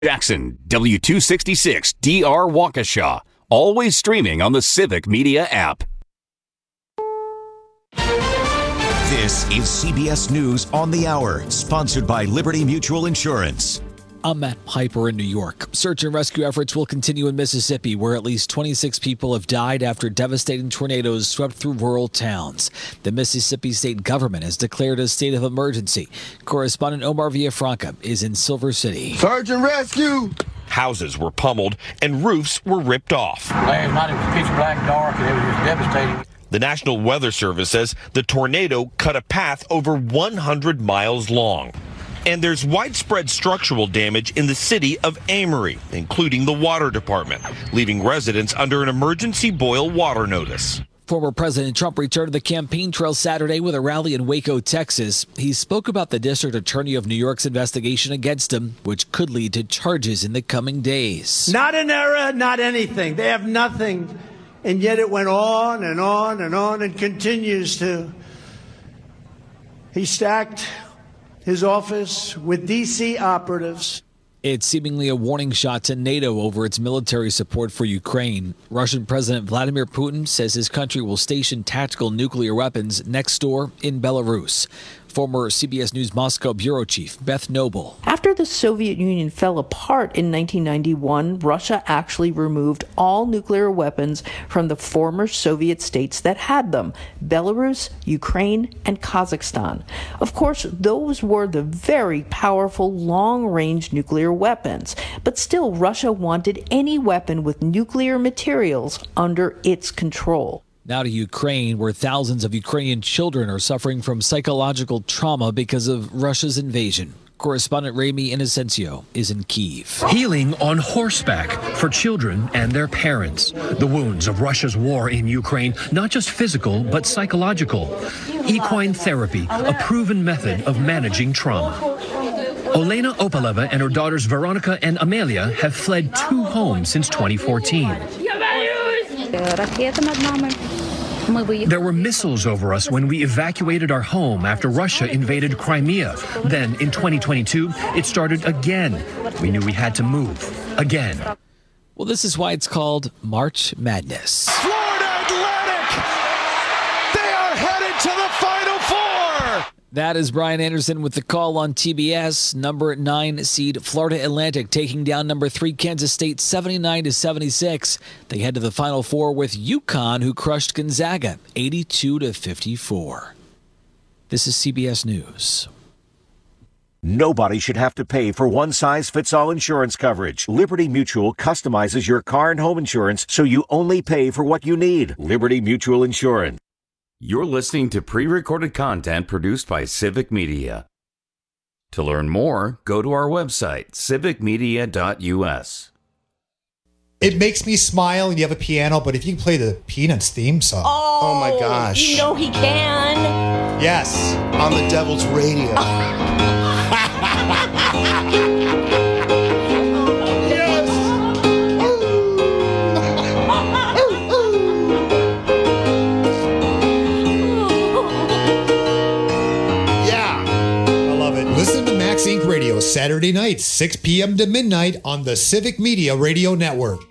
Jackson, W266 DR Waukesha. Always streaming on the Civic Media app. This is CBS News on the Hour, sponsored by Liberty Mutual Insurance. I'm Matt Piper in New York. Search and rescue efforts will continue in Mississippi, where at least 26 people have died after devastating tornadoes swept through rural towns. The Mississippi state government has declared a state of emergency. Correspondent Omar Villafranca is in Silver City. Search and rescue! Houses were pummeled and roofs were ripped off. Last night it was pitch black dark and it was just devastating. The National Weather Service says the tornado cut a path over 100 miles long. And there's widespread structural damage in the city of Amory, including the water department, leaving residents under an emergency boil water notice. Former President Trump returned to the campaign trail Saturday with a rally in Waco, Texas. He spoke about the district attorney of New York's investigation against him, which could lead to charges in the coming days. Not an error, not anything. They have nothing. And yet it went on and on and on and continues to. He stacked his office with D.C. operatives. It's seemingly a warning shot to NATO over its military support for Ukraine. Russian President Vladimir Putin says his country will station tactical nuclear weapons next door in Belarus. Former CBS News Moscow bureau chief Beth Noble. After the Soviet Union fell apart in 1991, Russia actually removed all nuclear weapons from the former Soviet states that had them: Belarus, Ukraine, and Kazakhstan. Of course, those were the very powerful long-range nuclear weapons, but still Russia wanted any weapon with nuclear materials under its control. Now to Ukraine, where thousands of Ukrainian children are suffering from psychological trauma because of Russia's invasion. Correspondent Remy Inocencio is in Kyiv. Healing on horseback for children and their parents. The wounds of Russia's war in Ukraine, not just physical, but psychological. Equine therapy, a proven method of managing trauma. Olena Opaleva and her daughters Veronica and Amelia have fled 2 homes since 2014. There were missiles over us when we evacuated our home after Russia invaded Crimea. Then in 2022, it started again. We knew we had to move again. Well, this is why it's called March Madness. Florida Atlantic! They are headed to the Final Four! That is Brian Anderson with the call on TBS. Number 9 seed Florida Atlantic taking down number 3 Kansas State 79-76. They head to the Final Four with UConn, who crushed Gonzaga 82-54. This is CBS News. Nobody should have to pay for one-size-fits-all insurance coverage. Liberty Mutual customizes your car and home insurance so you only pay for what you need. Liberty Mutual Insurance. You're listening to pre-recorded content produced by Civic Media. To learn more, go to our website, civicmedia.us. It makes me smile, and you have a piano, but if you can play the Peanuts theme song. Oh my gosh. You know he can. Yes. On the Devil's Radio. Listen to Max Inc. Radio Saturday nights, 6 p.m. to midnight on the Civic Media Radio Network.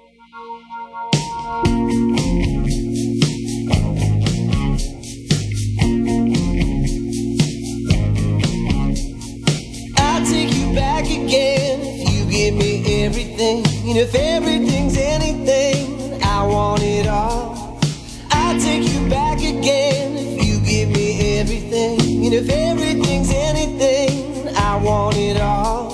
I'll take you back again if you give me everything. And if everything's anything, I want it all. I'll take you back again if you give me everything. And if everything's anything, I want it all.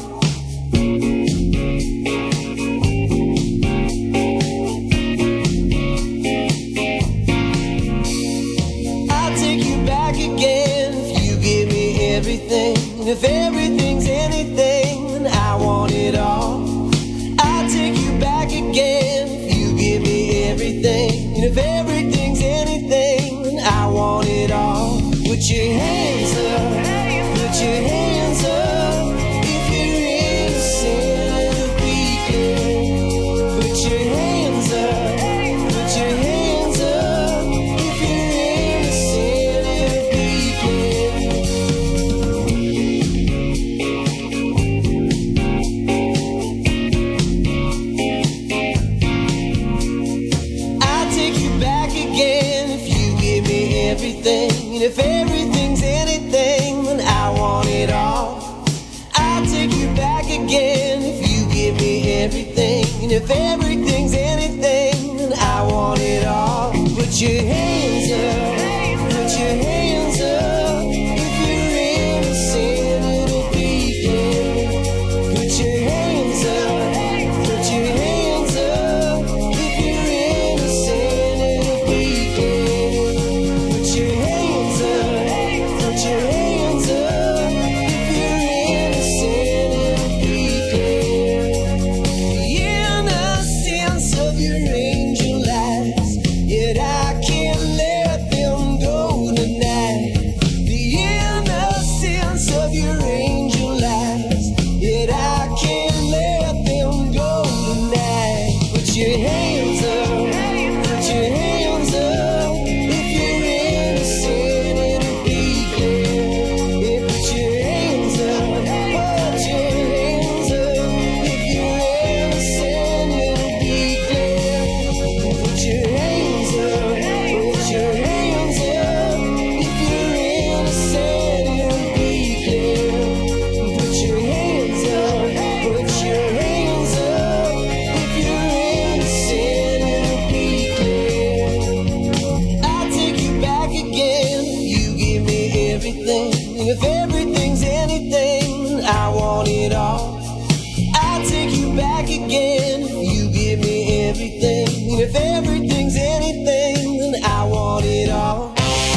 I'll take you back again if you give me everything. And if everything's anything, I want it all. I'll take you back again if you give me everything. And if everything's anything, I want it all. Put your hands up, put your hands up, if you're innocent of weekend. Put your hands up, put your hands up, if you're innocent of weekend. everything. And if everything's anything, then I want it all. Put your hands up, put your hands up. If you're innocent, it'll be clear. Put your hands up, put your hands up. If you're innocent, it'll be clear. Put your hands up, put your hands up. If you're innocent, it'll be clear. The innocence of your angel eyes, yet I can't let them go tonight. The innocence of your angel eyes, yet I can't let them go tonight. Put your hands up, put your hands up. If you're innocent, it'll be clear. Yeah, put your hands up, put your hands up. If you're innocent, it'll be clear. Put your hands up, put your hands up. If you're innocent, it'll be clear. Put your hands up, put your hands up. If you're innocent, it'll be clear. I'll take you back again. You give me everything. And if everything's anything, I want it all. I'll take you back again. You give me everything. And if everything's anything, then I want it all.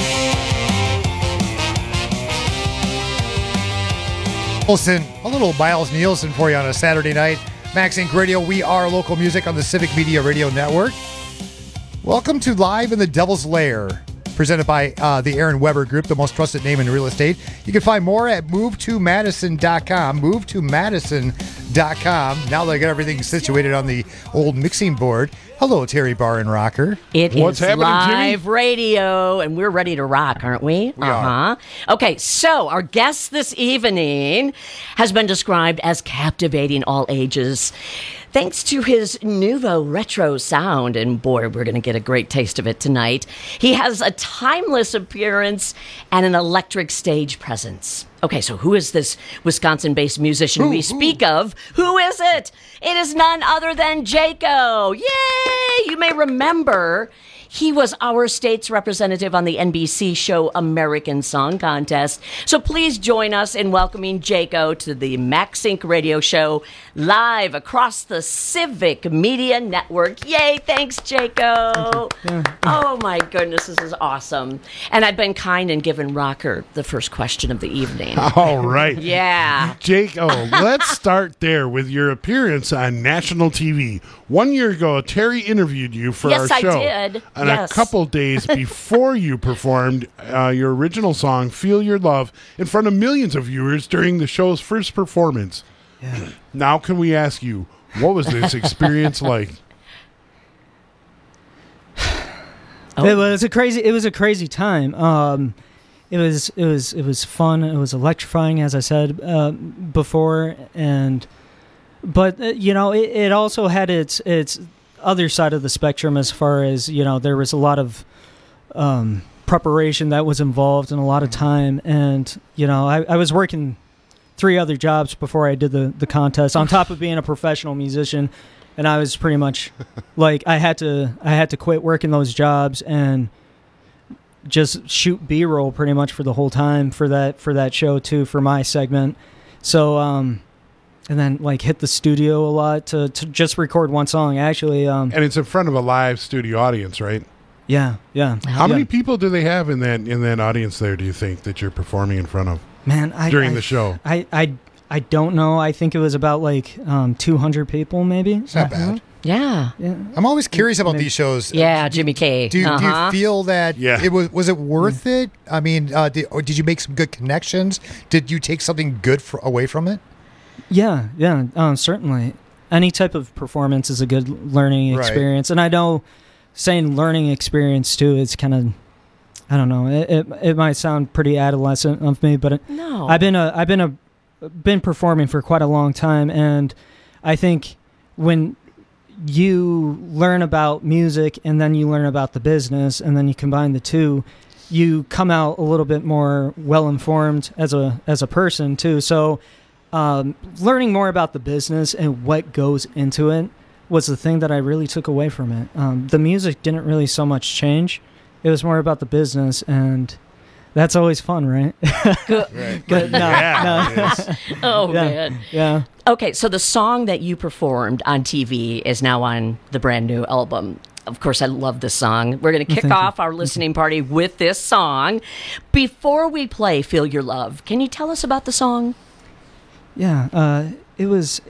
Nielsen, a little Miles Nielsen for you on a Saturday night. Max Inc. Radio, we are local music on the Civic Media Radio Network. Welcome to Live in the Devil's Lair, presented by the Aaron Weber Group, the most trusted name in real estate. You can find more at movetomadison.com, movetomadison.com. Now they got everything situated on the old mixing board. Hello, Terry Bar and Rocker. What's happening, live Jimmy? Radio, and we're ready to rock, aren't we? We are. Okay, so our guest this evening has been described as captivating all ages, thanks to his nouveau retro sound, and boy, we're going to get a great taste of it tonight. He has a timeless appearance and an electric stage presence. Okay, so who is this Wisconsin-based musician we speak of? Who is it? It is none other than Jaco. Yay! You may remember he was our state's representative on the NBC show American Song Contest. So please join us in welcoming Jaco to the Max Inc. radio show live across the Civic Media Network. Yay, thanks, Jaco. Oh, my goodness, this is awesome. And I've been kind and given Rocker the first question of the evening. All right. Yeah. Jaco, let's start there with your appearance on national TV. 1 year ago, Terry interviewed you for our show. Yes, I did. And a couple days before you performed your original song, Feel Your Love, in front of millions of viewers during the show's first performance. Yeah. Now can we ask you, what was this experience like? It was a crazy time. It was fun. It was electrifying, as I said before, but it also had its other side of the spectrum, as far as, there was a lot of preparation that was involved and a lot of time, and I was working 3 other jobs before I did the contest, on top of being a professional musician, and I was pretty much like I had to quit working those jobs and just shoot B-roll pretty much for the whole time for that show too, for my segment. So and then hit the studio a lot to just record one song, actually. And it's in front of a live studio audience, right? Yeah. How many people do they have in that audience there, do you think, that you're performing in front of? Man, during the show? I don't know. I think it was about 200 people, maybe. It's not bad. Yeah. I'm always curious about these shows. Yeah, Jimmy K. Do you feel that was it worth it? I mean, did you make some good connections? Did you take something good away from it? Yeah, certainly. Any type of performance is a good learning experience. And I know saying learning experience too, it's kind of, I don't know, it might sound pretty adolescent of me, but no. I've been performing for quite a long time, and I think when you learn about music and then you learn about the business and then you combine the two, you come out a little bit more well informed as a person too. So learning more about the business and what goes into it was the thing that I really took away from it. The music didn't really so much change. It was more about the business, and that's always fun, right? But no. Oh, man. Yeah. Okay, so the song that you performed on TV is now on the brand new album. Of course, I love this song. We're going to kick off our listening party with this song. Before we play Feel Your Love, can you tell us about the song? Yeah, it was.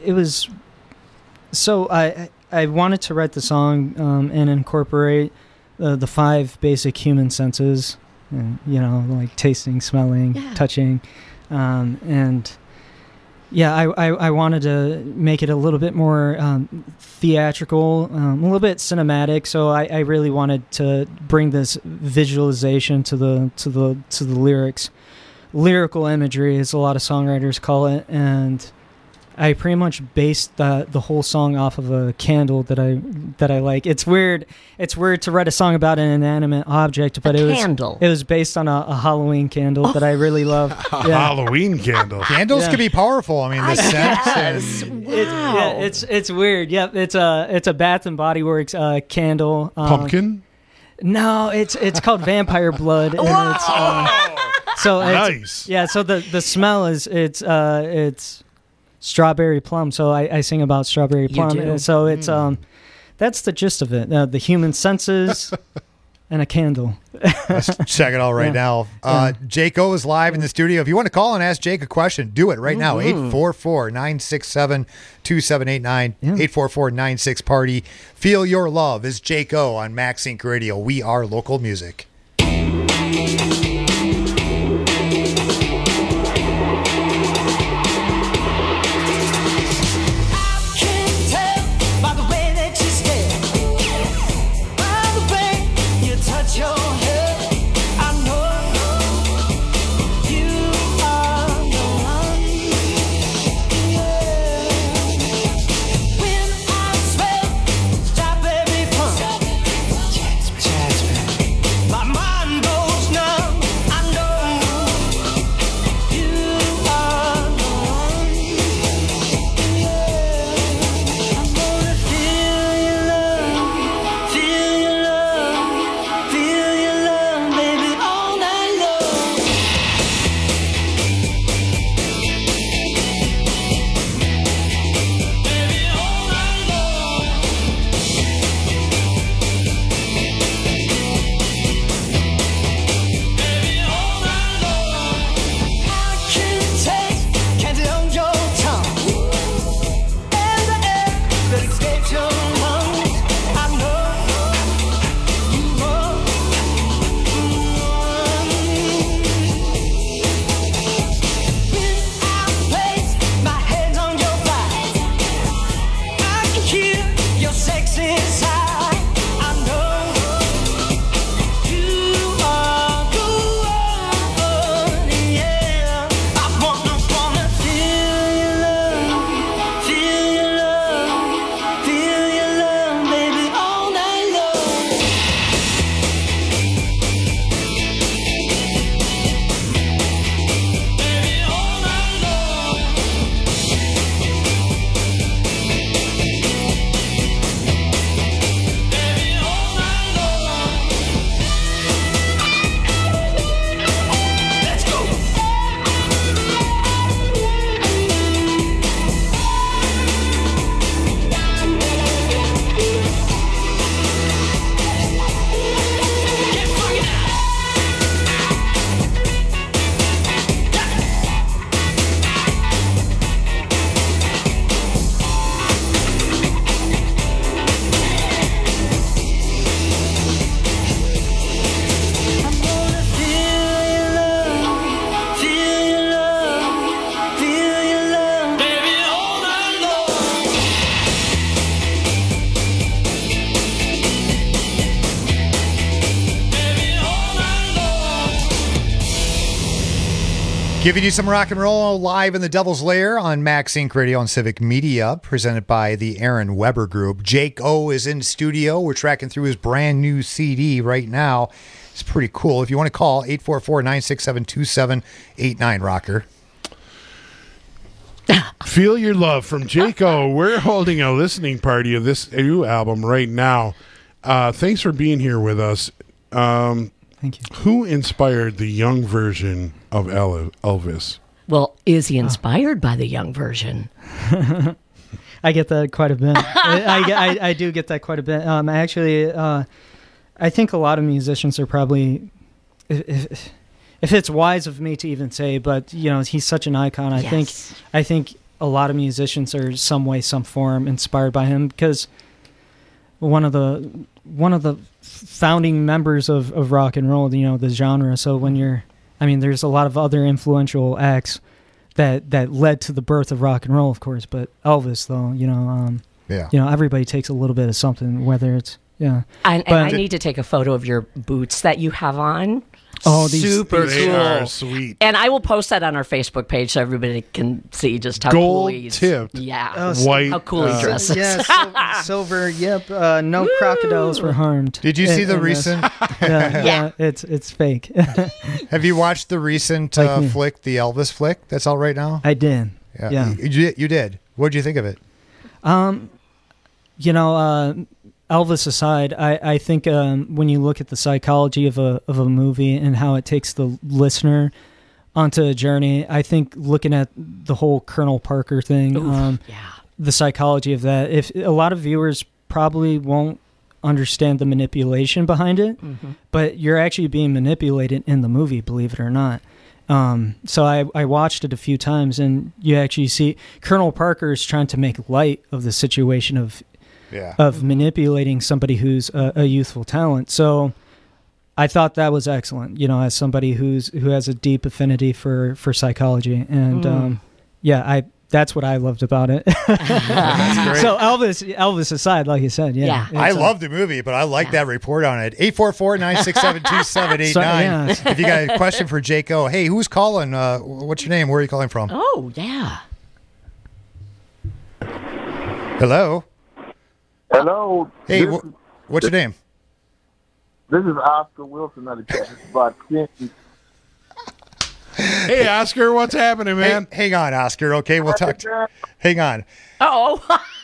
So I wanted to write the song and incorporate the 5 basic human senses, and, like tasting, smelling, touching, and I wanted to make it a little bit more theatrical, a little bit cinematic. So I really wanted to bring this visualization to the lyrics, lyrical imagery, as a lot of songwriters call it, and I pretty much based the whole song off of a candle that I like. It's weird to write a song about an inanimate object, but it was based on a Halloween candle that I really love. Halloween candle. Candles can be powerful. I mean, the scent. Wow. It's weird. Yep, it's a Bath and Body Works candle. Pumpkin? No, it's called Vampire Blood. And it's, so nice. Yeah, so the smell is it's strawberry plum. So I sing about strawberry plum. You do? So it's that's the gist of it. The human senses and a candle. Let's check it out right now. Jake O is live in the studio. If you want to call and ask Jake a question, do it right now. 844-967-2789. 844-96-PARTY. Feel Your Love is Jake O on Max Inc. Radio. We are local music. Giving you some rock and roll live in the Devil's Lair on Max Inc. Radio and Civic Media, presented by the Aaron Weber Group. Jake O is in studio. We're tracking through his brand new CD right now. It's pretty cool. If you want to call, 844-967-2789, Rocker. Feel Your Love from Jaco. We're holding a listening party of this new album right now. Thanks for being here with us. Thank you. Who inspired the young version of Elvis? Well, is he inspired by the young version? I get that quite a bit. I do get that quite a bit. I think a lot of musicians are probably, if it's wise of me to even say, but he's such an icon. I think a lot of musicians are some way, some form inspired by him, because one of the founding members of rock and roll, the genre. So there's a lot of other influential acts that led to the birth of rock and roll, of course. But Elvis, though, everybody takes a little bit of something, whether it's I need to take a photo of your boots that you have on. Oh, super they cool. are sweet. And I will post that on our Facebook page so everybody can see just how Gold cool he's. tipped. Yeah. White. How cool he dresses. Yeah, silver. Yep. No crocodiles were harmed. Did you see the recent? Yeah, it's fake. Have you watched the recent flick, the Elvis flick that's out right now? I did. Yeah. You did. What did you think of it? Elvis aside, I think when you look at the psychology of a movie and how it takes the listener onto a journey, I think looking at the whole Colonel Parker thing, the psychology of that, if a lot of viewers probably won't understand the manipulation behind it, but you're actually being manipulated in the movie, believe it or not. So I watched it a few times, and you actually see Colonel Parker is trying to make light of the situation of manipulating somebody who's a youthful talent. So I thought that was excellent, as somebody who has a deep affinity for psychology. And that's what I loved about it. That's great. So Elvis aside, like you said, I love the movie, but I like that report on it. 844-967-2789. If you got a question for Jaco, hey, who's calling? What's your name? Where are you calling from? Oh, yeah. Hello. Hello. Hey, what's your name? This is Oscar Wilson of the Texas Spot. Hey, Oscar, what's happening, man? Hey, hang on, Oscar. Okay, we'll talk. Hang on. Oh.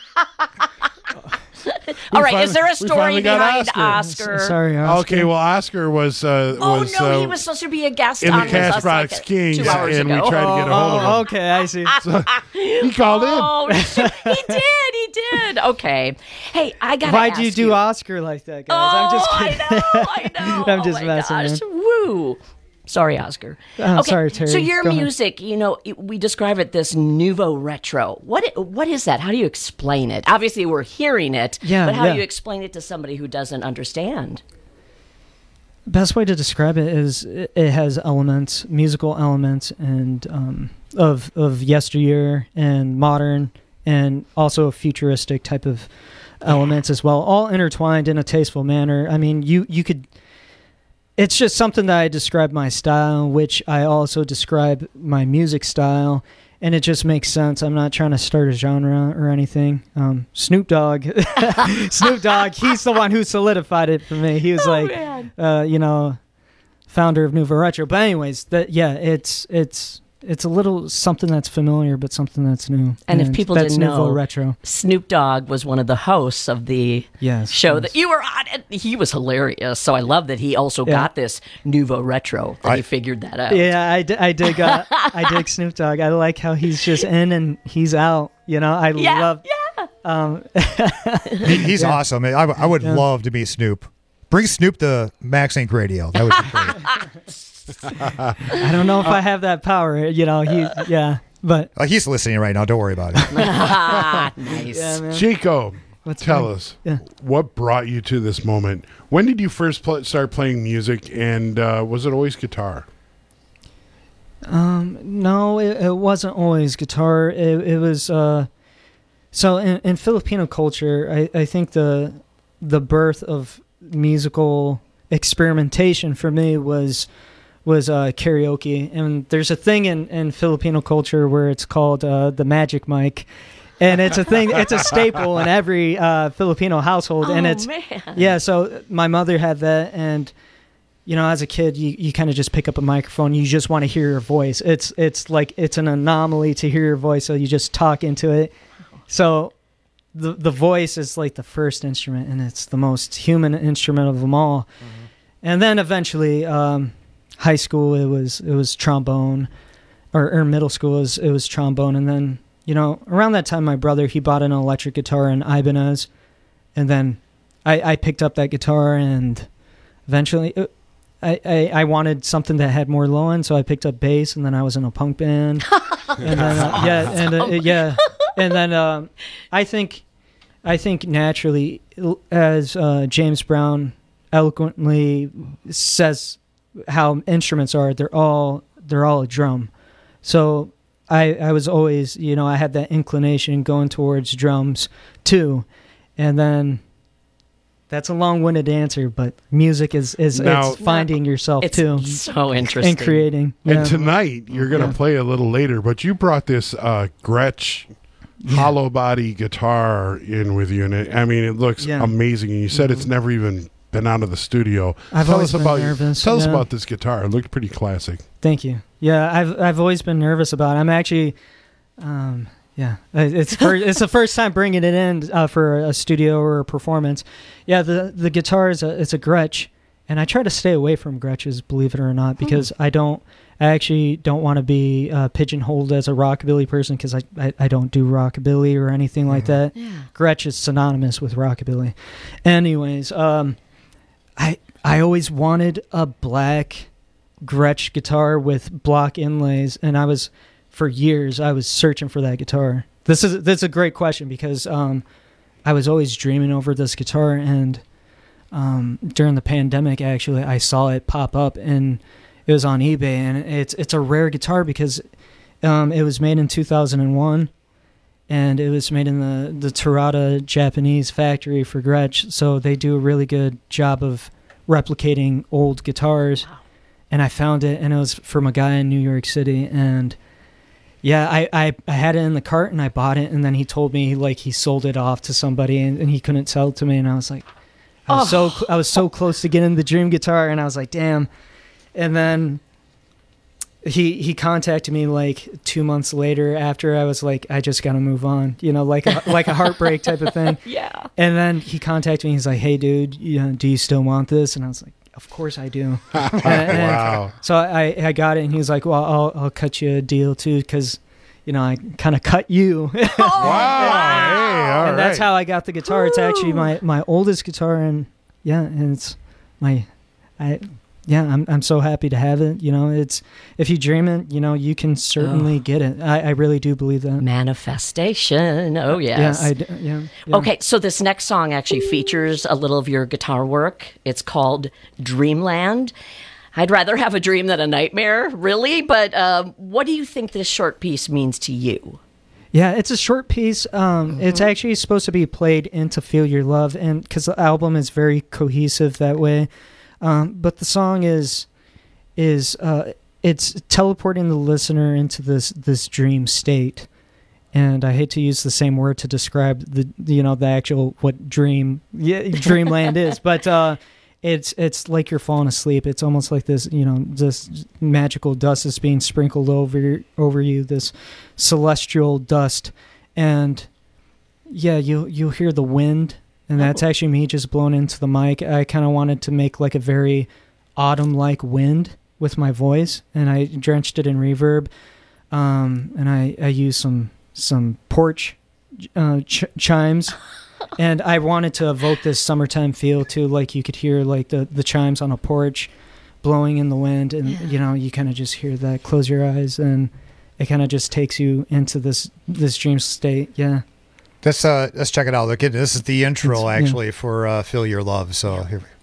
All right, is there a story behind Oscar? Sorry, Oscar. Okay, well, Oscar was. He was supposed to be a guest in on the Cashbox Kings, 2 hours and ago. we tried to get a hold of him. Okay, I see. So he called in. Oh, he did. Okay. Hey, I got to Why'd you do Oscar like that, guys? I'm just kidding. I know. I'm just messing, man. Woo. Sorry, Oscar. Okay, sorry, Terry. So your Go music, we describe it this nouveau retro. What is that? How do you explain it? Obviously, we're hearing it, but how do you explain it to somebody who doesn't understand? Best way to describe it is it has elements, musical elements, and of yesteryear and modern, and also a futuristic type of elements as well, all intertwined in a tasteful manner. I mean, you could. It's just something that I describe my style, which I also describe my music style, and it just makes sense. I'm not trying to start a genre or anything. Snoop Dogg, he's the one who solidified it for me. He was founder of Nouveau Retro. But anyways, it's a little something that's familiar, but something that's new. And if people didn't know, Retro. Snoop Dogg was one of the hosts of the show that you were on. And he was hilarious. So I love that he also got this Nouveau Retro. He figured that out. Yeah, I dig Snoop Dogg. I like how he's just in and he's out. I love. Yeah. He's awesome. I would love to meet Snoop. Bring Snoop to Max Inc. Radio. That would be great. I don't know if I have that power, but he's listening right now. Don't worry about it. Nice, Jaco. Tell us what brought you to this moment. When did you first start playing music, and was it always guitar? No, it wasn't always guitar. It was so in Filipino culture. I think the birth of musical experimentation for me was karaoke, and there's a thing in Filipino culture where it's called the magic mic, and it's a thing. It's a staple in every Filipino household, and it's man. So my mother had that, and as a kid, you kind of just pick up a microphone. You just want to hear your voice. It's like it's an anomaly to hear your voice, so you just talk into it. So the voice is like the first instrument, and it's the most human instrument of them all. Mm-hmm. And then eventually, high school it was trombone, or middle school it was trombone. And then around that time, my brother, he bought an electric guitar in Ibanez, and then I picked up that guitar, and eventually I wanted something that had more low end, so I picked up bass, and then I was in a punk band. And then and then I think naturally, as James Brown eloquently says how instruments are, they're all a drum. So I was always, I had that inclination going towards drums too. And then that's a long-winded answer, but music is Now, it's finding yourself too. So interesting. And creating. And tonight, you're going to play a little later, but you brought this Gretsch hollow body guitar in with you, and it looks amazing. And you said it's never even been out of the studio. Tell us about this guitar. It looked pretty classic. Thank you. Yeah, I've always been nervous about it. I'm actually, it's the first time bringing it in for a studio or a performance. Yeah, the guitar it's a Gretsch, and I try to stay away from Gretches, believe it or not, because I actually don't want to be pigeonholed as a rockabilly person, because I don't do rockabilly or anything like that. Yeah. Gretsch is synonymous with rockabilly. Anyways, I always wanted a black Gretsch guitar with block inlays, and for years I was searching for that guitar. This is a great question, because I was always dreaming over this guitar, and during the pandemic, actually, I saw it pop up, and it was on eBay, and it's a rare guitar because it was made in 2001, and it was made in the Terada Japanese factory for Gretsch, so they do a really good job of replicating old guitars. Wow. And I found it, and it was from a guy in New York City, and yeah, I had it in the cart, and I bought it, and then he told me like he sold it off to somebody, and he couldn't sell it to me, and I was like, I was so close to getting the dream guitar, and I was like, damn. And then he contacted me like 2 months later after I was like, I just got to move on, like a heartbreak type of thing. Yeah. And then he contacted me. He's like, hey, dude, do you still want this? And I was like, of course I do. Wow. So I got it, and he was like, well, I'll cut you a deal too, because I kind of cut you. Wow. Hey, and that's how I got the guitar. It's actually my oldest guitar, and it's I'm so happy to have it. It's, if you dream it, you can certainly get it. I really do believe that. Manifestation. Oh, yes. Yeah. Okay, so this next song actually features a little of your guitar work. It's called Dreamland. I'd rather have a dream than a nightmare, really. But what do you think this short piece means to you? Yeah, it's a short piece. It's actually supposed to be played into Feel Your Love, and because the album is very cohesive that way. But the song is it's teleporting the listener into this dream state, and I hate to use the same word to describe the actual what dreamland is, but it's like you're falling asleep. It's almost like this this magical dust is being sprinkled over you, this celestial dust, and you'll hear the wind. And that's actually me just blowing into the mic. I kind of wanted to make like a very autumn-like wind with my voice, and I drenched it in reverb. And I used some porch chimes, and I wanted to evoke this summertime feel too. Like you could hear like the chimes on a porch blowing in the wind, and you kind of just hear that. Close your eyes, and it kind of just takes you into this dream state. Yeah. Let's check it out. Look, this is the intro for Feel Your Love. So here we go.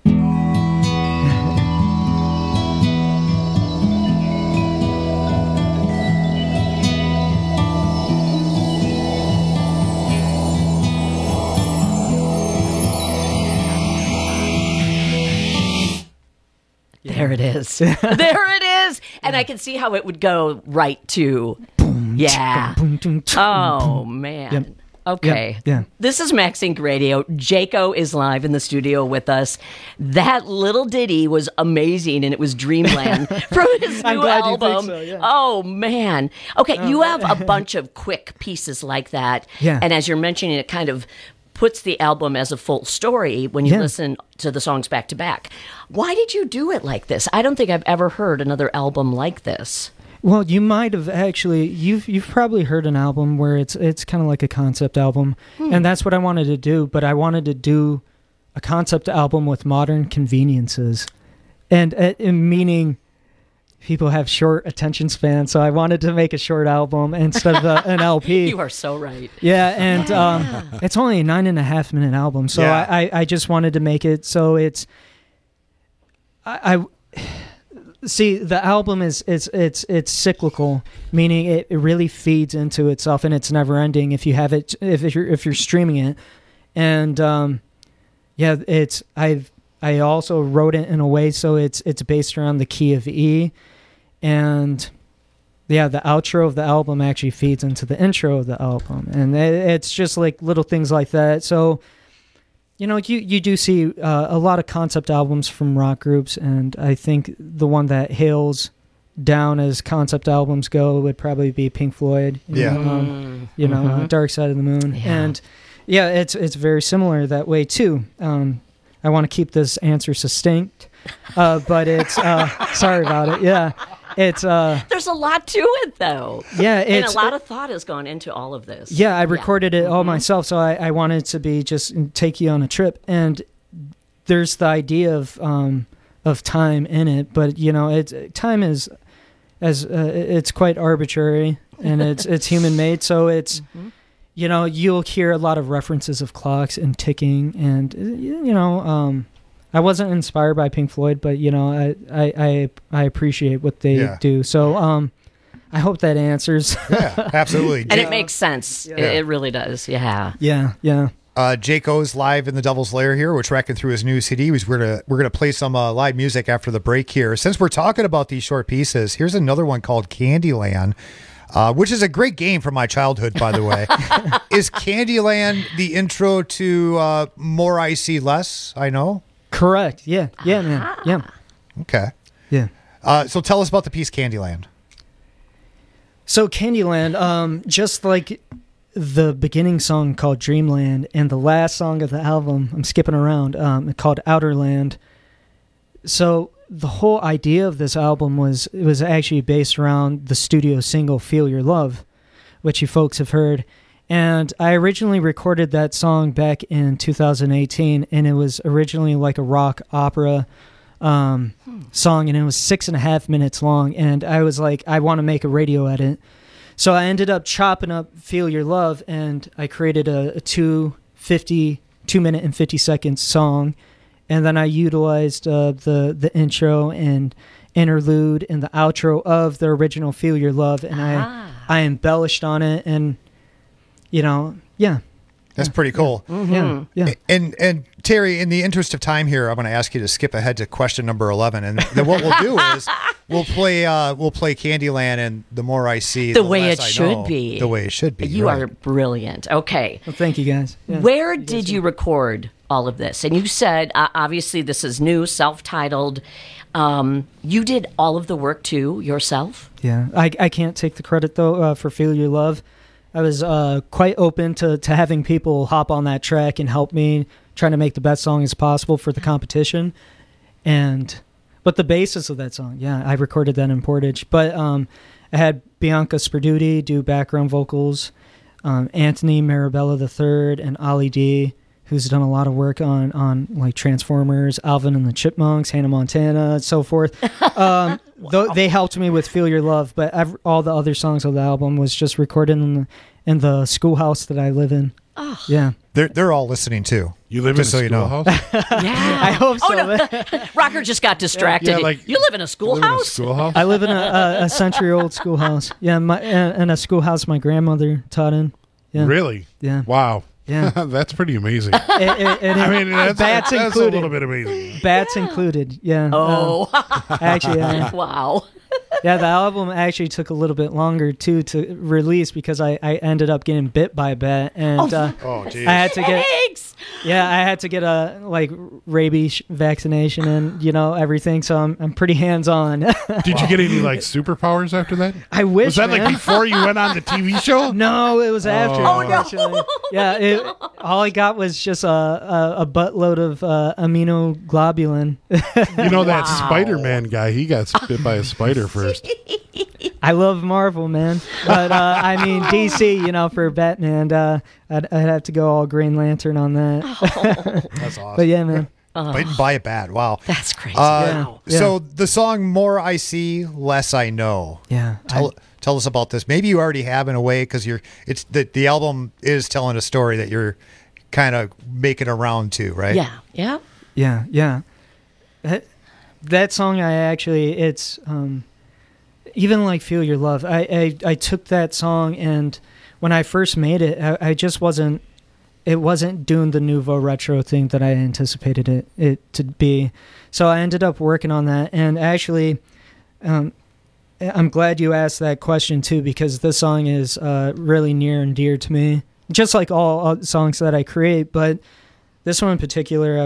There it is. There it is. And I can see how it would go right to boom. Yeah. Oh man. Okay. Yeah. This is Maxine Radio. Jaco is live in the studio with us. That little ditty was amazing, and it was Dreamland from his I'm new glad you album. think so, yeah. Oh, man. Okay, you have a bunch of quick pieces like that. Yeah. And as you're mentioning, it kind of puts the album as a full story when you listen to the songs back to back. Why did you do it like this? I don't think I've ever heard another album like this. Well, you might have actually. You've probably heard an album where it's kind of like a concept album, and that's what I wanted to do. But I wanted to do a concept album with modern conveniences, and meaning people have short attention spans. So I wanted to make a short album instead of an LP. You are so right. Yeah, and it's only a 9.5 minute album, so I just wanted to make it so it's. I see, the album is it's cyclical, meaning it really feeds into itself and it's never ending if you have it if you're streaming it. And I also wrote it in a way so it's based around the key of E, and the outro of the album actually feeds into the intro of the album, and it's just like little things like that. So you do see a lot of concept albums from rock groups, and I think the one that hails down as concept albums go would probably be Pink Floyd. Dark Side of the Moon. Yeah. And it's very similar that way too. I want to keep this answer succinct, but it's sorry about it. Yeah. It's there's a lot to it, though. Yeah, and a lot of thought has gone into all of this. Yeah, I recorded it all myself, so I wanted it to be just take you on a trip. And there's the idea of time in it, but time is it's quite arbitrary and it's human made. So it's you'll hear a lot of references of clocks and ticking, and I wasn't inspired by Pink Floyd, but I appreciate what they do. So I hope that answers. Yeah, absolutely. And it makes sense. Yeah. It really does. Yeah. Yeah. Jaco's live in the Devil's Lair here. We're tracking through his new CD. We're gonna play some live music after the break here. Since we're talking about these short pieces, here's another one called Candyland, which is a great game from my childhood, by the way. Is Candyland the intro to More I See Less? I know. Correct. Yeah, man. Yeah. Okay. Yeah. So tell us about the piece Candyland. So Candyland, just like the beginning song called Dreamland and the last song of the album, I'm skipping around, called Outerland. So the whole idea of this album was actually based around the studio single Feel Your Love, which you folks have heard. And I originally recorded that song back in 2018, and it was originally like a rock opera song, and it was 6.5 minutes long. And I was like, I want to make a radio edit. So I ended up chopping up Feel Your Love, and I created a 2 minute and 50 second song. And then I utilized the intro and interlude and the outro of the original Feel Your Love, and I embellished on it, and that's pretty cool. Mm-hmm. Yeah. And Terry, in the interest of time here, I'm going to ask you to skip ahead to question number 11, and then what we'll do is we'll play Candyland and The More I See, the way it should be. The way it should be. You are brilliant. Okay. Well, thank you guys. Yeah. Where did you record all of this? And you said obviously this is new, self-titled. You did all of the work too yourself? Yeah. I can't take the credit though for Feel Your Love. I was quite open to having people hop on that track and help me trying to make the best song as possible for the competition. But the basis of that song, I recorded that in Portage. But I had Bianca Sperduti do background vocals, Anthony Marabella III, and Ollie D, who's done a lot of work on like Transformers, Alvin and the Chipmunks, Hannah Montana, and so forth. They helped me with Feel Your Love, but all the other songs of the album was just recorded in the schoolhouse that I live in. Oh. Yeah. They're all listening too. You live just in a so you know. schoolhouse? Yeah. I hope so. Oh, no. Rocker just got distracted. Yeah, like, you live in a schoolhouse? I live in a century-old schoolhouse. Yeah, in a schoolhouse my grandmother taught in. Yeah. Really? Yeah. Wow. Yeah. That's pretty amazing. I mean, that's included. a little bit amazing. Bats included. Yeah. Oh. Actually, wow. Yeah, the album actually took a little bit longer too to release because I ended up getting bit by a bat, and geez. I had to get Thanks. I had to get a rabies vaccination and everything. So I'm pretty hands on. Did you get any superpowers after that? I wish. Was that man. before you went on the TV show? No, it was after. Oh, unfortunately. Yeah, all I got was just a buttload of immunoglobulin. That Spider-Man guy, he got bit by a spider first. I love Marvel, man. But, DC, for Batman, I'd have to go all Green Lantern on that. That's awesome. But yeah, man. Bitten by a bat. Wow. That's crazy. Yeah. So the song More I See, Less I Know. Yeah. Tell us about this. Maybe you already have in a way because it's the album is telling a story that you're kind of making around to, right? Yeah. Yeah. That song, it's even like Feel Your Love. I took that song, and when I first made it, I just wasn't doing the nouveau retro thing that I anticipated it to be. So I ended up working on that, and actually, I'm glad you asked that question too, because this song is really near and dear to me, just like all songs that I create. But this one in particular,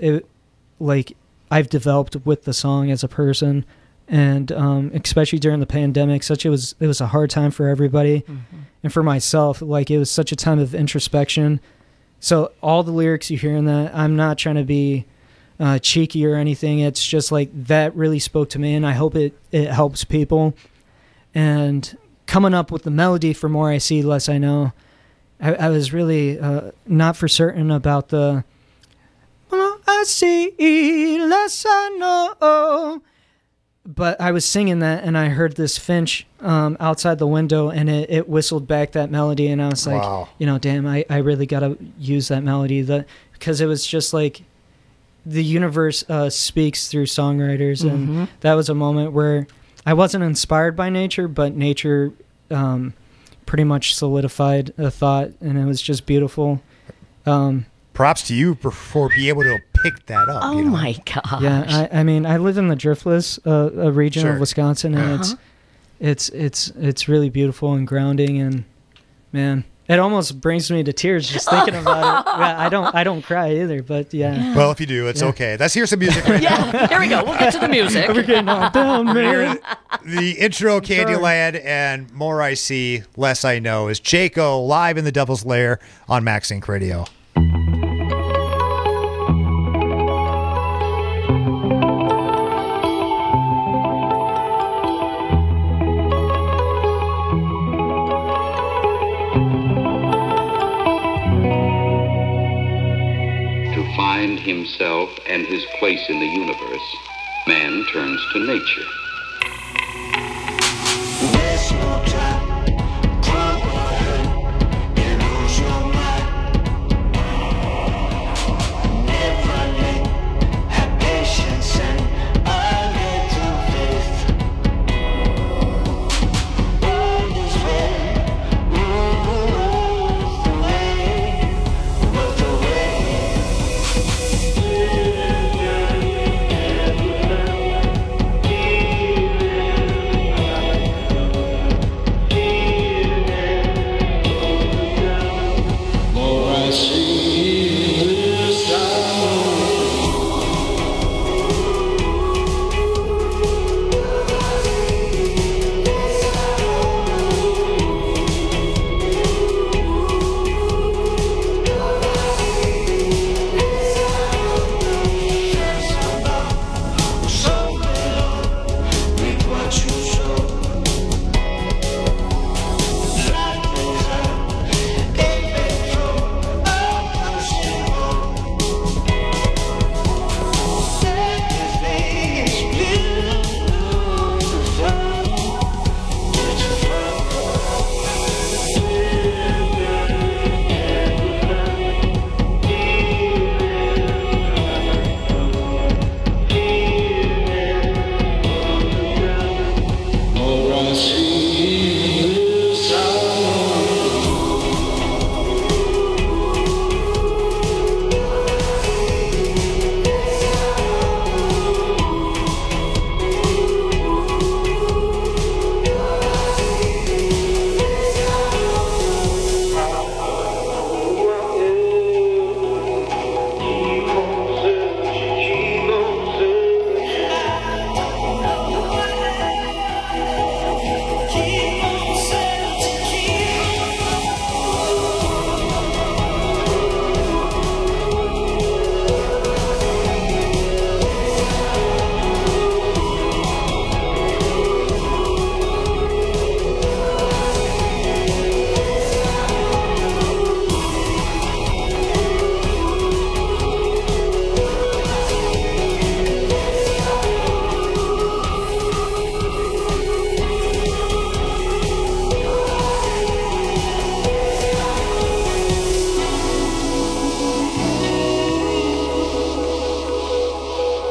I've developed with the song as a person, and especially during the pandemic, it was a hard time for everybody, and for myself, it was such a time of introspection. So all the lyrics you hear in that, I'm not trying to be cheeky or anything. It's just that really spoke to me, and I hope it helps people. And coming up with the melody for More I See, Less I Know, I was really not for certain about the More I see, less I know. But I was singing that, and I heard this finch outside the window, and it whistled back that melody, and I was like, wow. Damn, I really got to use that melody, because it was just like the universe speaks through songwriters, and that was a moment where I wasn't inspired by nature, but nature pretty much solidified a thought, and it was just beautiful. Props to you for being able to pick that up. Oh my gosh. Yeah, I live in the Driftless region Sure. of Wisconsin, and it's really beautiful and grounding, and man, it almost brings me to tears just thinking about it. Yeah, I don't cry either, but yeah. Well, if you do, it's okay. Let's hear some music right now. Yeah, here we go. We'll get to the music. We're getting all down, man. The intro, Candyland, and More I See, Less I Know is Jaco live in the Devil's Lair on Max Inc. Radio. Find himself and his place in the universe, man turns to nature.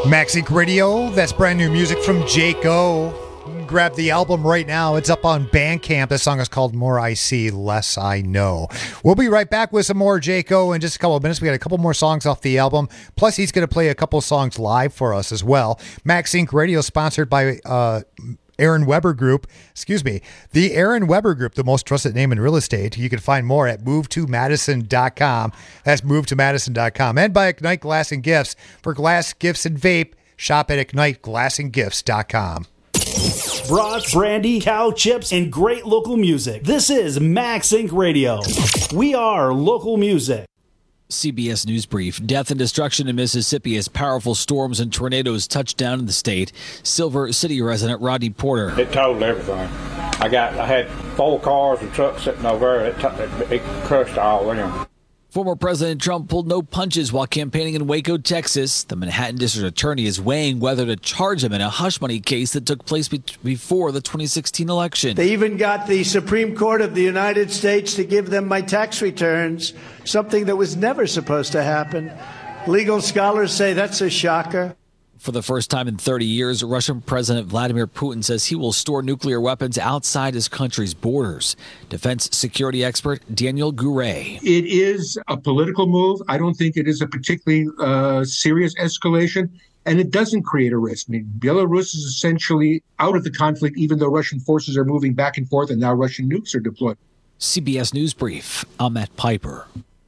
Max Inc. Radio, that's brand new music from Jake O. Grab the album right now. It's up on Bandcamp. The song is called More I See, Less I Know. We'll be right back with some more Jake O in just a couple of minutes. We got a couple more songs off the album. Plus, he's going to play a couple songs live for us as well. Max Inc. Radio, sponsored by Aaron Weber Group. Excuse me. The Aaron Weber Group, the most trusted name in real estate. You can find more at movetomadison.com. That's movetomadison.com. And by Ignite Glass and Gifts. For glass, gifts, and vape, shop at IgniteGlassandGifts.com. Brats, brandy, cow chips, and great local music. This is Max Inc. Radio. We are local music. CBS News Brief. Death and destruction in Mississippi as powerful storms and tornadoes touch down in the state. Silver City resident Rodney Porter. It totaled everything. I had 4 cars and trucks sitting over there. It crushed all of them. Former President Trump pulled no punches while campaigning in Waco, Texas. The Manhattan District Attorney is weighing whether to charge him in a hush money case that took place before the 2016 election. They even got the Supreme Court of the United States to give them my tax returns, something that was never supposed to happen. Legal scholars say that's a shocker. For the first time in 30 years, Russian President Vladimir Putin says he will store nuclear weapons outside his country's borders. Defense security expert Daniel Gouret. It is a political move. I don't think it is a particularly serious escalation, and it doesn't create a risk. I mean, Belarus is essentially out of the conflict, even though Russian forces are moving back and forth, and now Russian nukes are deployed. CBS News Brief. I'm Matt Piper.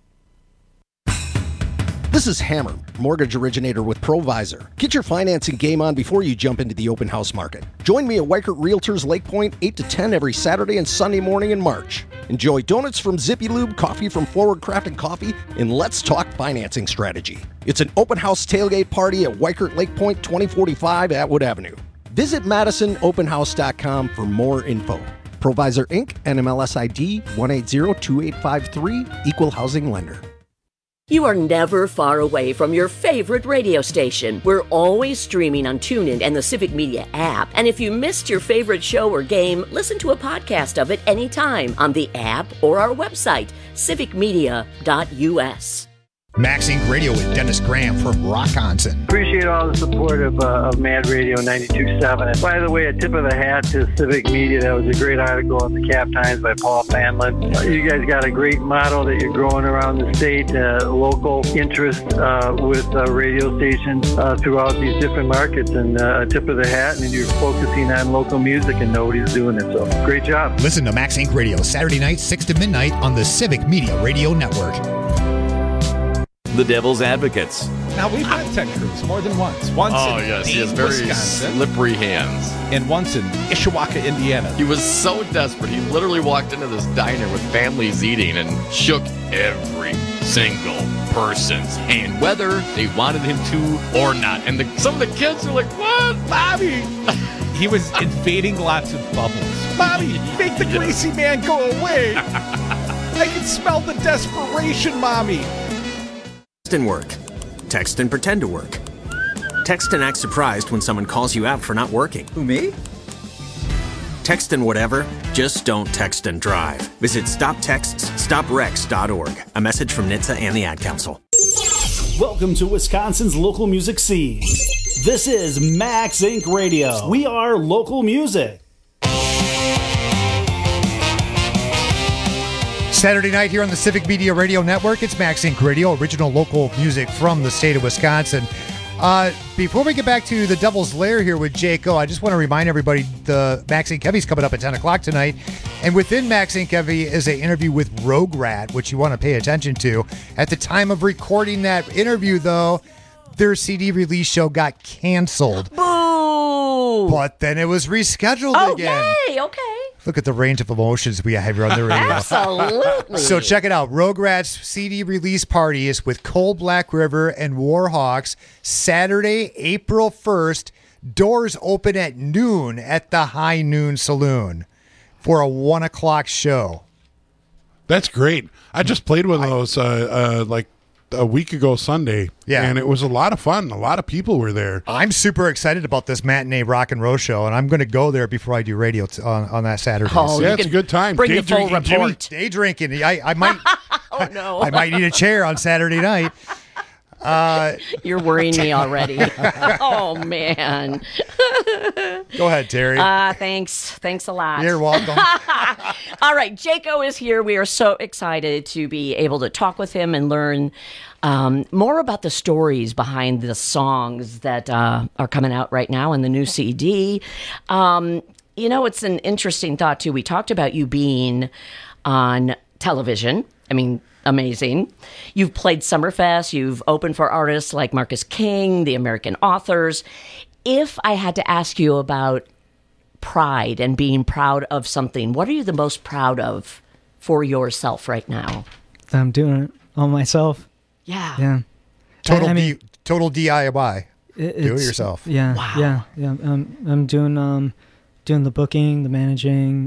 This is Hammer, mortgage originator with Provisor. Get your financing game on before you jump into the open house market. Join me at Weichert Realtors Lake Point 8 to 10 every Saturday and Sunday morning in March. Enjoy donuts from Zippy Lube, coffee from Forward Crafted Coffee, and let's talk financing strategy. It's an open house tailgate party at Weichert Lake Point 2045 Atwood Avenue. Visit MadisonOpenHouse.com for more info. Provisor Inc., NMLS ID 1802853, Equal Housing Lender. You are never far away from your favorite radio station. We're always streaming on TuneIn and the Civic Media app. And if you missed your favorite show or game, listen to a podcast of it anytime on the app or our website, civicmedia.us. Max Inc. Radio with Dennis Graham from Rockonson. Appreciate all the support of Mad Radio 92.7. And by the way, a tip of the hat to Civic Media. That was a great article in the Cap Times by Paul Fanlin. You guys got a great model that you're growing around the state, local interest with radio stations throughout these different markets. And a tip of the hat, and you're focusing on local music and nobody's doing it. So great job. Listen to Max Inc. Radio Saturday night, 6 to midnight on the Civic Media Radio Network. The Devil's Advocates. Now, we've met Ted Cruz more than once. Once in yes, he has Ames, very Wisconsin, slippery hands. and once in Ishawaka, Indiana. He was so desperate. He literally walked into this diner with families eating and shook every single person's hand, whether they wanted him to or not. And some of the kids were like, "What, Bobby?" He was invading lots of bubbles. Bobby, make the greasy man go away. I can smell the desperation, Mommy. Text and work. Text and pretend to work. Text and act surprised when someone calls you out for not working. Who, me? Text and whatever, just don't text and drive. Visit StopTextsStopWrecks.org. A message from NHTSA and the Ad Council. Welcome to Wisconsin's local music scene. This is Max Inc. Radio. We are local music. Saturday night here on the Civic Media Radio Network. It's Max Inc. Radio, original local music from the state of Wisconsin. Before we get back to the Devil's Lair here with Jake O, I just want to remind everybody the Max Inc. Heavy's coming up at 10 o'clock tonight. And within Max Inc. Heavy is an interview with Rogue Rat, which you want to pay attention to. At the time of recording that interview, though, their CD release show got canceled. Boo! But then it was rescheduled again. Yay, okay. Look at the range of emotions we have here on the radio. Absolutely. So check it out. Rogue Rat's CD release party is with Cold Black River and Warhawks Saturday, April 1st. Doors open at noon at the High Noon Saloon for a 1 o'clock show. That's great. I just played one of those like a week ago Sunday. Yeah. And it was a lot of fun. A lot of people were there. I'm super excited about this matinee rock and roll show, and I'm going to go there before I do radio on that Saturday. Oh, yeah, it's a good time. Bring the full report. Day drinking. I might Oh, no. I might need a chair on Saturday night. You're worrying me already. Oh, man. Go ahead, Terry. Thanks a lot. You're welcome. All right, Jaco is here. We are so excited to be able to talk with him and learn more about the stories behind the songs that are coming out right now in the new CD. It's an interesting thought, too. We talked about you being on television. I mean, amazing. You've played Summerfest. You've opened for artists like Marcus King, the American Authors. If I had to ask you about pride and being proud of something, what are you the most proud of for yourself right now? I'm doing it all myself. Yeah. Yeah. Total DIY. Do it yourself. Yeah. Wow. Yeah. I'm doing the booking, the managing.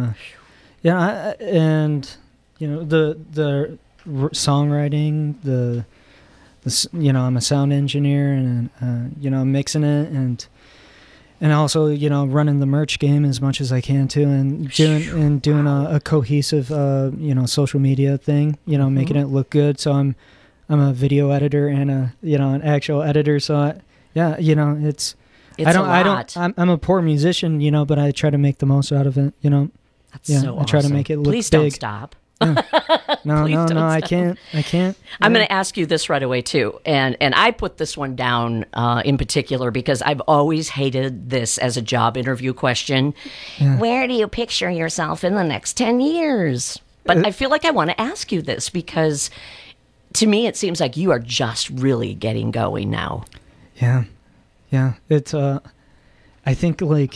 And the songwriting, the I'm a sound engineer and I'm mixing it and also running the merch game as much as I can too, and doing a cohesive social media thing, making it look good. So I'm a video editor and an actual editor. So it's a lot. I'm a poor musician, but I try to make the most out of it. That's so awesome. I try to make it look Please big. Don't stop. No, Please don't I stop. can't. I'm going to ask you this right away too, and I put this one down in particular because I've always hated this as a job interview question. Yeah. Where do you picture yourself in the next 10 years? But I feel like I want to ask you this because to me it seems like you are just really getting going now. Yeah. It's I think like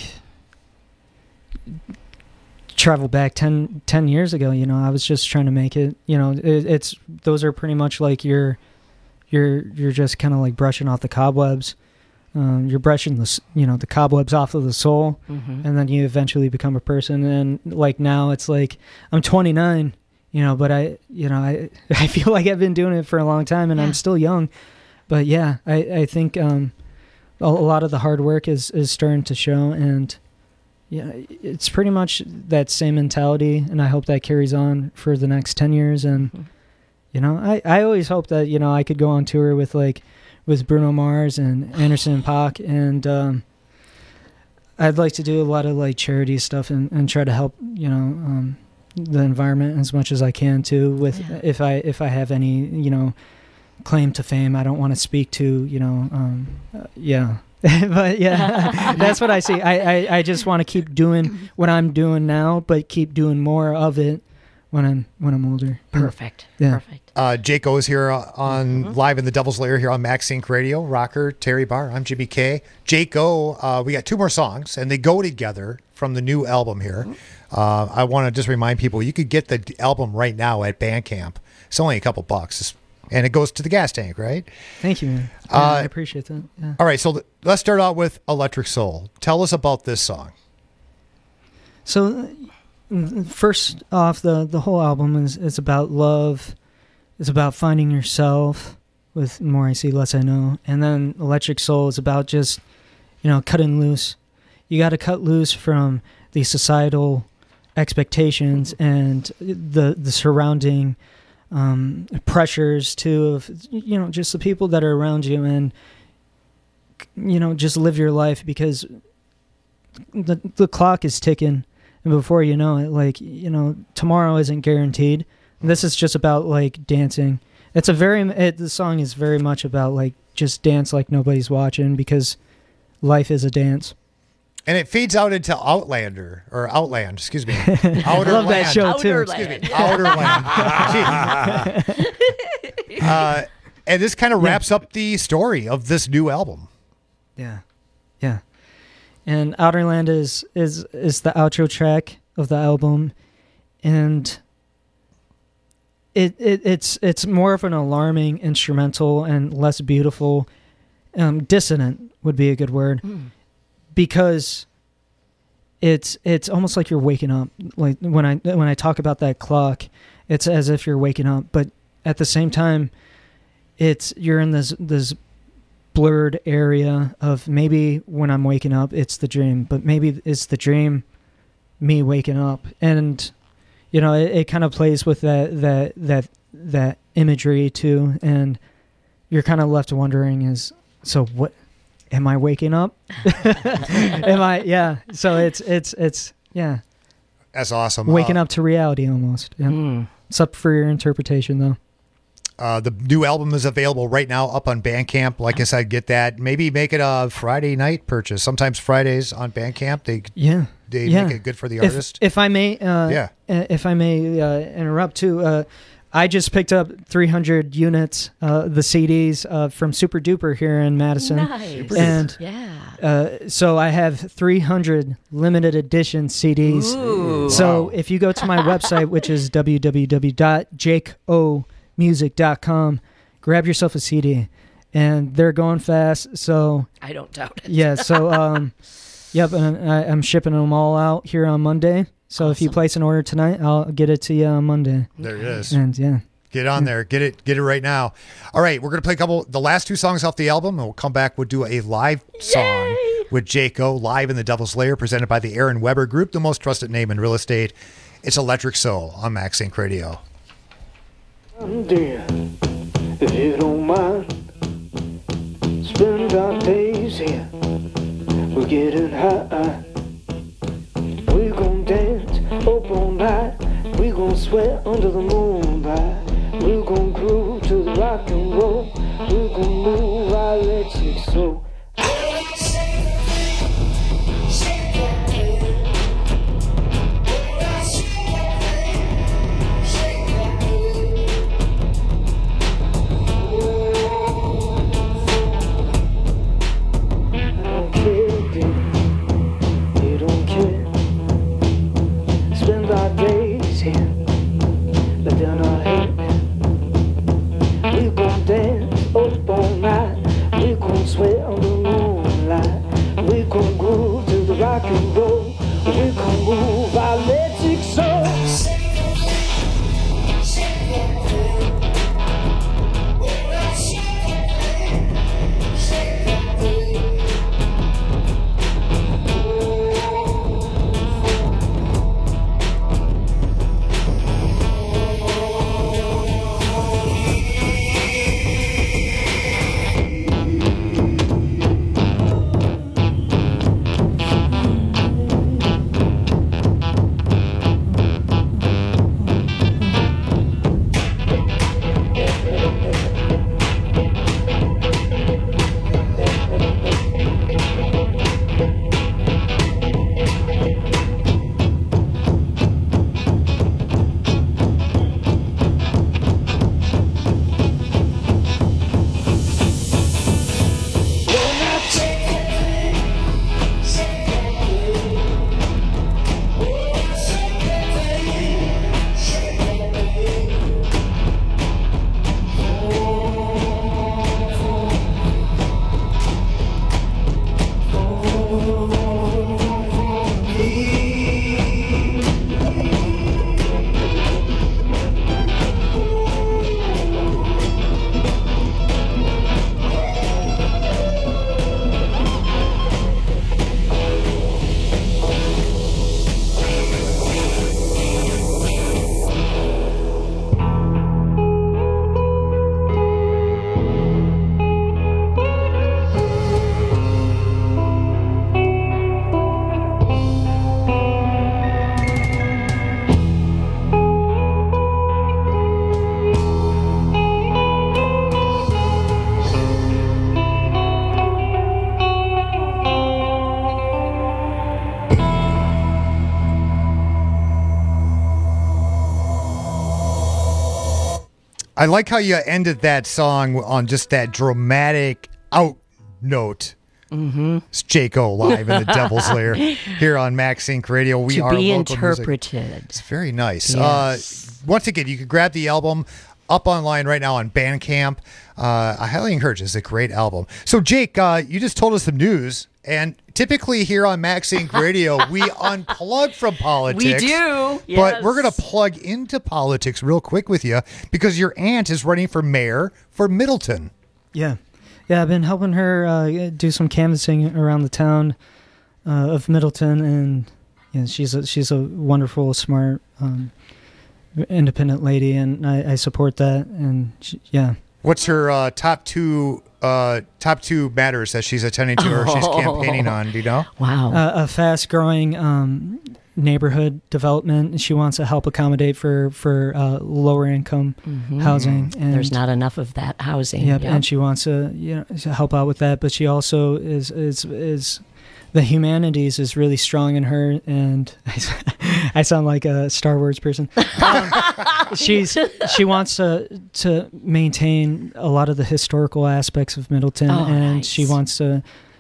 travel back 10 years ago, I was just trying to make it, it's those are pretty much like you're just kind of like brushing off the cobwebs. You're brushing the cobwebs off of the soul, and then you eventually become a person. And like now it's like I'm 29, but I feel like I've been doing it for a long time and I'm still young. But yeah, I think a lot of the hard work is starting to show, and it's pretty much that same mentality, and I hope that carries on for the next 10 years. And I always hope that I could go on tour with Bruno Mars and Anderson .Paak, and I'd like to do a lot of like charity stuff and try to help the environment as much as I can too. With if I have any claim to fame, I don't want to speak to but yeah, that's what I see. I just want to keep doing what I'm doing now, but keep doing more of it when I'm older. Perfect. Yeah. Perfect. Jaco is here on live in the Devil's Lair here on Max Inc. Radio. Rocker, Terry Barr, I'm Jimmy K. Jaco, we got two more songs, and they go together from the new album here. I want to just remind people, you could get the album right now at Bandcamp. It's only a couple bucks. And it goes to the gas tank, right? Thank you, man. I appreciate that. Yeah. All right, so let's start out with Electric Soul. Tell us about this song. So, first off, the whole album is about love. It's about finding yourself. With More I See, Less I Know. And then Electric Soul is about just, cutting loose. You got to cut loose from the societal expectations and the surrounding pressures too of just the people that are around you, and just live your life, because the clock is ticking, and before you know it, tomorrow isn't guaranteed. This is just about like dancing. The song is very much about like just dance like nobody's watching, because life is a dance. And it feeds out into Outland, excuse me. I love that show too. Excuse me, Outerland. And this kind of wraps up the story of this new album. Yeah. And Outerland is the outro track of the album, and it's more of an alarming instrumental and less beautiful. Dissonant would be a good word. Because it's almost like you're waking up. Like when I talk about that clock, it's as if you're waking up, but at the same time, you're in this blurred area of maybe when I'm waking up, it's the dream, but maybe it's the dream me waking up, and it kind of plays with that imagery too, and you're kind of left wondering is, so what, am I waking up? Am I, yeah. So it's, yeah. That's awesome. Waking up to reality almost. Yeah. It's up for your interpretation though. The new album is available right now up on Bandcamp. Like I said, get that. Maybe make it a Friday night purchase. Sometimes Fridays on Bandcamp, they make it good for the artist. If I may, if I may interrupt too, I just picked up 300 units, the CDs from Super Duper here in Madison. Nice. And so I have 300 limited edition CDs. Ooh. So if you go to my website, which is www.jakeomusic.com, grab yourself a CD. And they're going fast, so... I don't doubt it. Yeah, so, yep, and I'm shipping them all out here on Monday. So if you place an order tonight, I'll get it to you on Monday. There it is. And yeah. Get on there. Get it right now. All right, we're going to play the last two songs off the album, and we'll come back. We'll do a live song with Jake O, live in the Devil's Lair, presented by the Aaron Weber Group, the most trusted name in real estate. It's Electric Soul on Max Inc. Radio. Dear, if you don't mind, spend our days here. We're getting high. We gon' dance up all night. We gon' sweat under the moonlight. We gon' groove to the rock and roll. We gon' move our electric soul. Sweat on the moonlight. We gon' groove to the rock and roll. We gon' move our electric soul. I like how you ended that song on just that dramatic out note. Mm-hmm. It's Jake O live in the Devil's Lair here on Max Inc. Radio. We to are be local interpreted. Music. It's very nice. Yes. Once again, you can grab the album up online right now on Bandcamp. I highly encourage it. It's a great album. So, Jake, you just told us some news. And typically here on Max Inc. Radio, we unplug from politics. We do. Yes. But we're going to plug into politics real quick with you because your aunt is running for mayor for Middleton. Yeah. Yeah, I've been helping her do some canvassing around the town of Middleton. And yeah, she's a wonderful, smart, independent lady. And I support that. And What's her top two matters that she's attending to or she's campaigning on? Do you know? Wow. A fast-growing neighborhood development. She wants to help accommodate for lower income housing. And there's not enough of that housing. Yep, and she wants to to help out with that. But she also is the humanities is really strong in her, and I sound like a Star Wars person. She wants to maintain a lot of the historical aspects of Middleton, and nice. She wants to.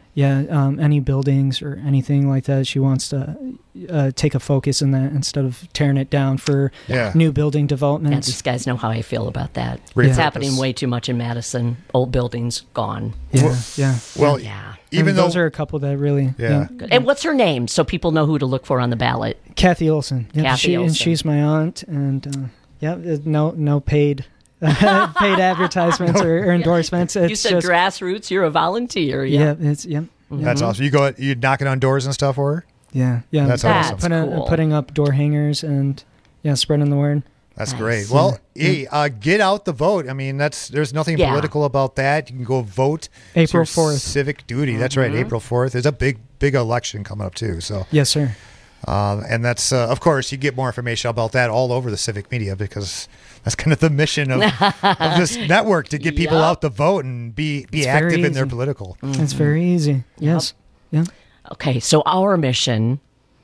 Any buildings or anything like that, she wants to take a focus in that instead of tearing it down for new building developments. These guys know how I feel about that. Repurpose. It's happening way too much in Madison. Old buildings gone. Well, even though those are a couple that really. And what's her name so people know who to look for on the ballot? Kathy Olson. Yep, Kathy Olson. And she's my aunt, and no paid. Paid advertisements or endorsements. It's you said just, grassroots. You're a volunteer. That's awesome. You knocking on doors and stuff for her. Yeah. That's awesome. Cool. Putting up door hangers and spreading the word. That's great. Well, get out the vote. I mean, there's nothing political about that. You can go vote. April 4th. Civic duty. That's right. April 4th. There's a big election coming up too. So yes, sir. And that's of course you get more information about that all over the civic media because that's kind of the mission of this network to get people out to vote and be active in their political. It's very easy. Yes. Yeah. Okay, so our mission,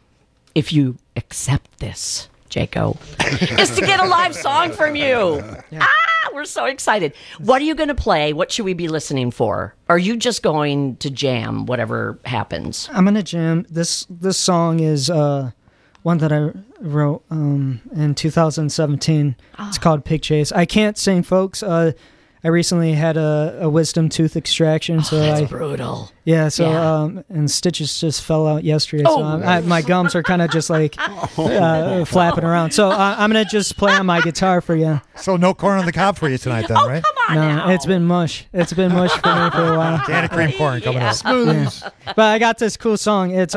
if you accept this, Jaco, is to get a live song from you. We're so excited. What are you going to play? What should we be listening for? Are you just going to jam whatever happens? I'm going to jam. This song is one that I wrote in 2017. It's called Pig Chase. I can't sing, folks. I recently had a wisdom tooth extraction, so that's brutal. Yeah, so and stitches just fell out yesterday, so my gums are kind of just like flapping around. So I'm gonna just play on my guitar for you. So no corn on the cob for you tonight, then, right? Come on now. It's been mush. It's been mush for me for a while. Can of cream corn coming up. Smoothies. Yeah. But I got this cool song. It's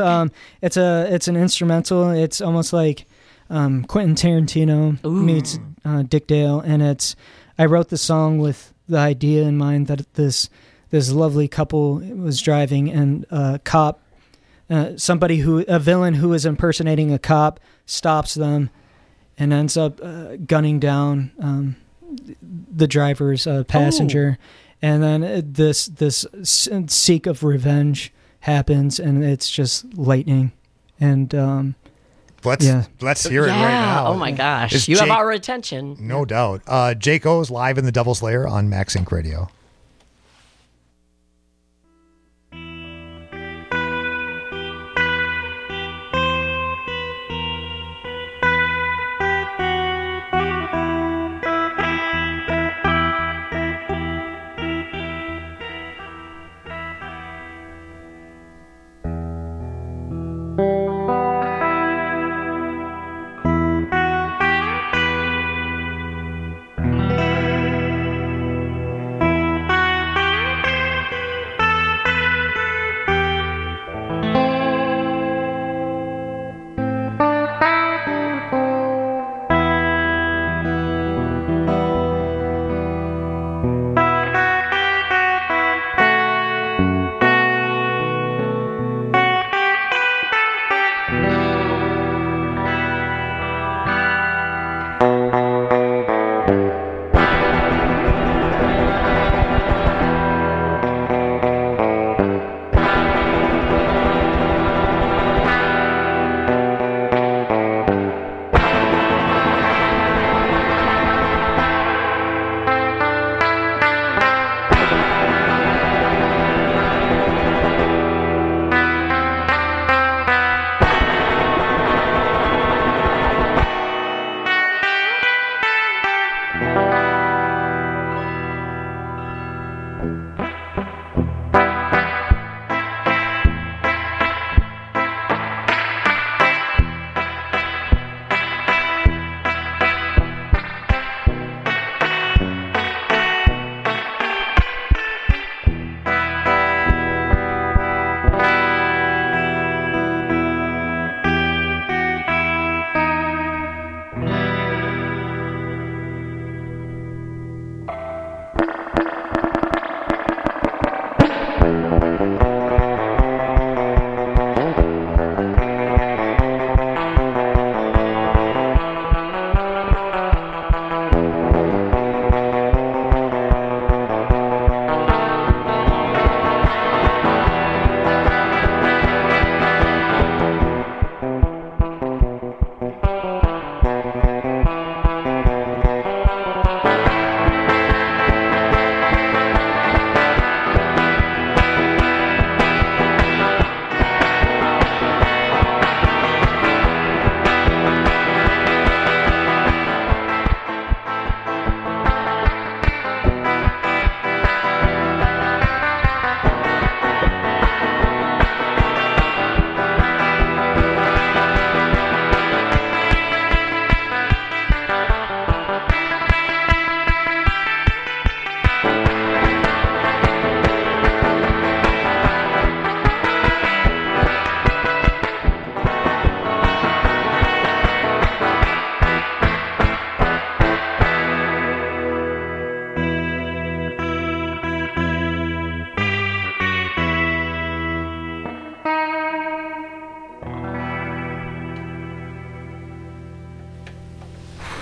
an instrumental. It's almost like Quentin Tarantino meets Dick Dale, and I wrote the song with the idea in mind that this lovely couple was driving, and a cop, a villain who is impersonating a cop, stops them and ends up gunning down the driver's passenger. And then this seek of revenge happens, and it's just lightning. And let's hear it right now. Oh my gosh, you have our attention. No doubt. Jaco is live in the Devil's Lair on Max Inc. Radio.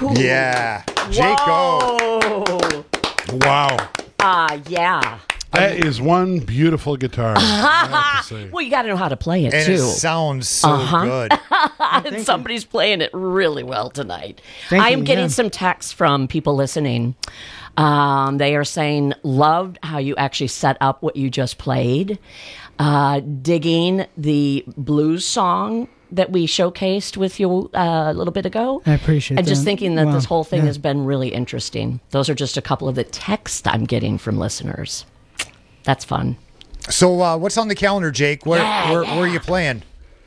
Yeah. Jaco. Wow. Yeah. That is one beautiful guitar. I have to say. Well, you got to know how to play it, And too. it sounds so good. And somebody's playing it really well tonight. Thank I am you, getting yeah. some texts from people listening. They are saying, loved how you actually set up what you just played. Digging the blues song that we showcased with you a little bit ago. I appreciate And just that. thinking that Wow. this whole thing Yeah. has been really interesting. Those are just a couple of the texts I'm getting from listeners. That's fun. So, what's on the calendar, Jake? Where are you playing?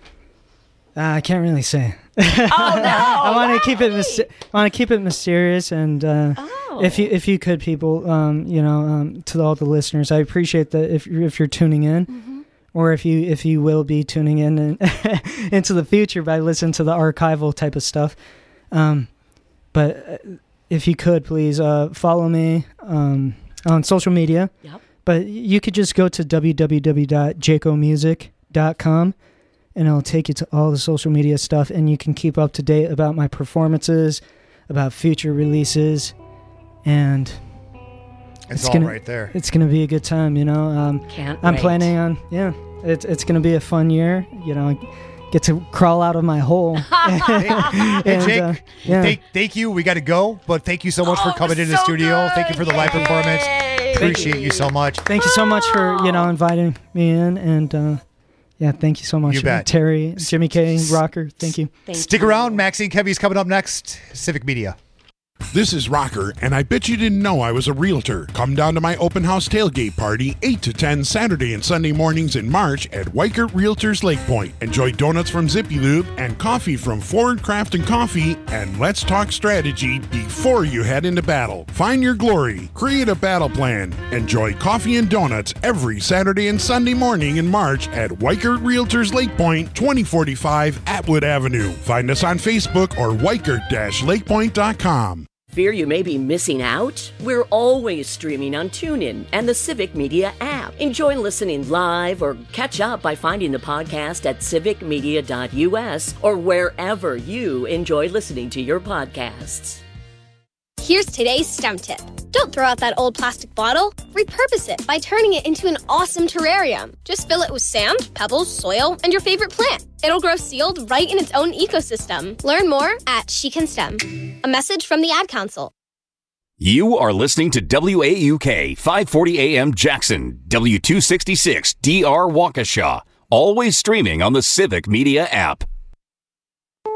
I can't really say. Oh no! I want to keep it. I want to keep it mysterious, and if you could, people, to all the listeners, I appreciate that if you're tuning in, or if you will be tuning in and into the future by listening to the archival type of stuff. But if you could, please follow me on social media. Yep. But you could just go to www.jacomusic.com. And it'll take you to all the social media stuff, and you can keep up to date about my performances, about future releases, and It's all right there. It's gonna be a good time, Can't I'm wait. planning on, it's gonna be a fun year. Get to crawl out of my hole. Hey, Jake, thank you. We got to go, but thank you so much for coming into the studio. Thank you for the live performance. Appreciate you so much. Thank you so much for inviting me in, and thank you so much. You bet. Terry, Jimmy K, Rocker, thank you. Stick around. Maxine Kevy's coming up next. Civic Media. This is Rocker, and I bet you didn't know I was a realtor. Come down to my open house tailgate party, 8 to 10 Saturday and Sunday mornings in March at Weikert Realtors Lake Point. Enjoy donuts from Zippy Lube and coffee from Ford Craft and Coffee, and let's talk strategy before you head into battle. Find your glory. Create a battle plan. Enjoy coffee and donuts every Saturday and Sunday morning in March at Weikert Realtors Lake Point, 2045 Atwood Avenue. Find us on Facebook or weikert-lakepoint.com. Fear you may be missing out? We're always streaming on TuneIn and the Civic Media app. Enjoy listening live or catch up by finding the podcast at civicmedia.us or wherever you enjoy listening to your podcasts. Here's today's STEM tip. Don't throw out that old plastic bottle. Repurpose it by turning it into an awesome terrarium. Just fill it with sand, pebbles, soil, and your favorite plant. It'll grow sealed right in its own ecosystem. Learn more at She Can STEM. A message from the Ad Council. You are listening to WAUK 540 AM Jackson, W266 DR Waukesha, always streaming on the Civic Media app.